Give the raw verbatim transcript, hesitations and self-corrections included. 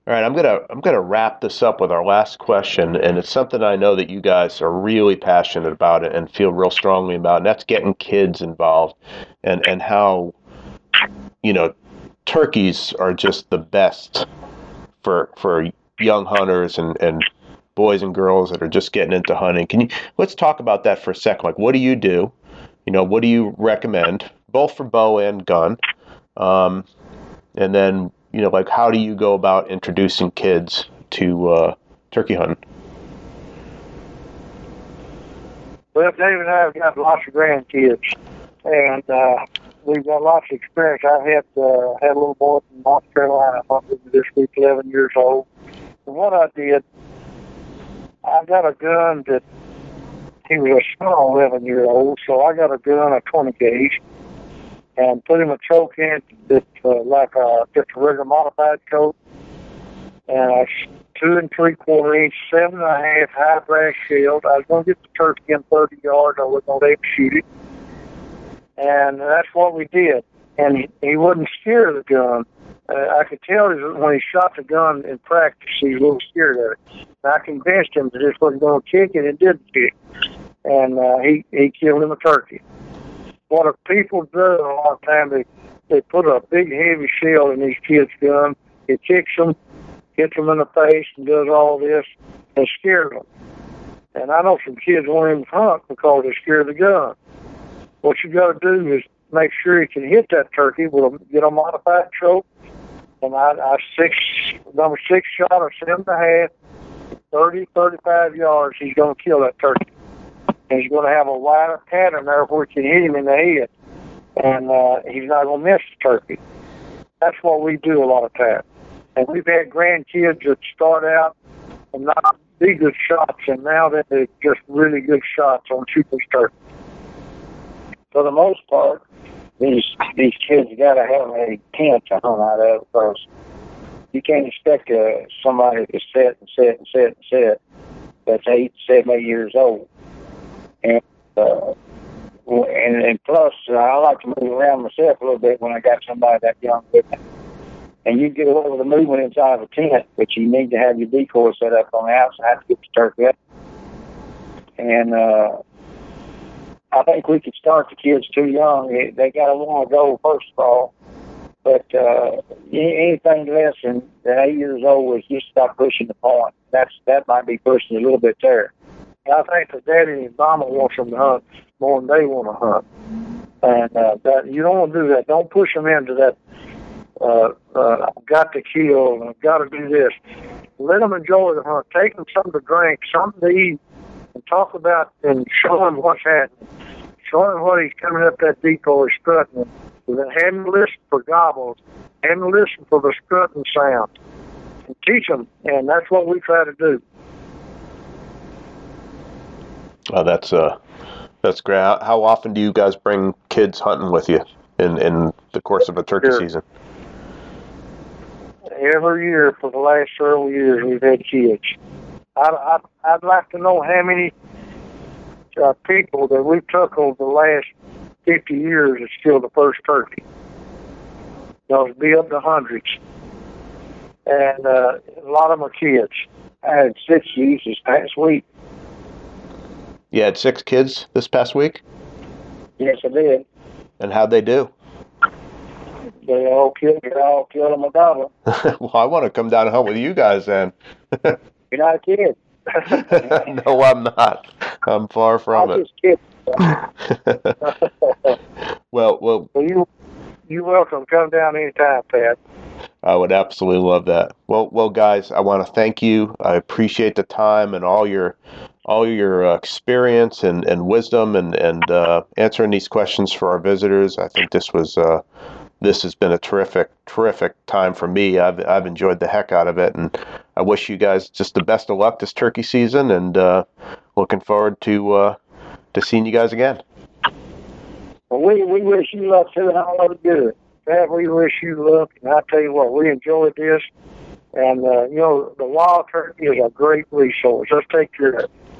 All right, I'm gonna I'm gonna wrap this up with our last question, and it's something I know that you guys are really passionate about it and feel real strongly about, and that's getting kids involved, and and how you know turkeys are just the best for for young hunters and and boys and girls that are just getting into hunting. Can you let's talk about that for a second? Like, what do you do? You know, what do you recommend, both for bow and gun? Um, and then, you know, like, how do you go about introducing kids to uh, turkey hunting? Well, Dave and I have got lots of grandkids, and uh, we've got lots of experience. I had uh, had a little boy from North Carolina, probably this week, eleven years old. And what I did, I got a gun that he was a small eleven year old, so I got a gun, a twenty gauge, and put him a choke in that uh, like a just a regular modified choke, and a two and three quarter inch, seven and a half high brass shield. I was going to get the turkey in thirty yards. I wasn't going to let him shoot it, and that's what we did. And he, he wasn't scared of the gun. Uh, I could tell when he shot the gun in practice, he was a little scared of it. And I convinced him that this wasn't going to kick, and it didn't kick. And uh, he, he killed him a turkey. What if people do a lot of times, they, they put a big heavy shell in these kids' gun, it kicks them, hits them in the face, and does all this, and scares them. And I know some kids won't even hunt because they're scared of the gun. What you got to do is make sure you can hit that turkey with a, get a modified choke. And I, I six, number six shot or seven and a half, thirty, thirty-five yards, he's going to kill that turkey. And he's going to have a wider pattern there where you can hit him in the head. And uh, he's not going to miss the turkey. That's what we do a lot of times. And we've had grandkids that start out and not be good shots, and now that they're just really good shots on shooting turkey. For the most part, these these kids got to have a tent to hunt out of, because you can't expect uh, somebody to sit and sit and sit and sit that's eight, seven, eight years old. And uh, and, and plus, uh, I like to move around myself a little bit when I got somebody that young with me. And you get over the movement inside of a tent, but you need to have your decoy set up on the outside to get the turkey up. And uh, I think we could start the kids too young. They, they got to want to go, first of all. But uh, anything less than, than eight years old is just stop pushing the point. That's That might be pushing a little bit there. I think the daddy and mama wants them to hunt more than they want to hunt. And uh, that, you don't want to do that. Don't push them into that, uh, uh, I've got to kill, and I've got to do this. Let them enjoy the hunt. Take them something to drink, something to eat, and talk about and show them what's happening. Show them what he's coming up that decoy strutting. And then have him listen for gobbles. Have him listen for the strutting sound. And teach them, and that's what we try to do. Oh, that's uh, that's great. How, how often do you guys bring kids hunting with you in, in the course of a turkey Sure. season? Every year for the last several years, we've had kids. I'd, I'd, I'd like to know how many uh, people that we've took over the last fifty years is still the first turkey. They'll be up to hundreds. And uh, a lot of them are kids. I had six youths this past week. You had six kids this past week? Yes, I did. And how'd they do? They all killed, they all killed them a dollar. Well, I want to come down and hunt with you guys then. You're not a kid. No, I'm not. I'm far from I'm it. just kidding. well, well, Well, you, you're welcome. Come down anytime, Pat. I would absolutely love that. Well, well, guys, I want to thank you. I appreciate the time and all your, all your uh, experience and, and wisdom and and uh, answering these questions for our visitors. I think this was uh, this has been a terrific, terrific time for me. I've I've enjoyed the heck out of it, and I wish you guys just the best of luck this turkey season. And uh, looking forward to uh, to seeing you guys again. Well, we, we wish you luck too, and all of it good. Pat, we wish you luck, and I tell you what, we enjoyed this. And, uh, you know, the wild turkey is a great resource. Let's take care of it.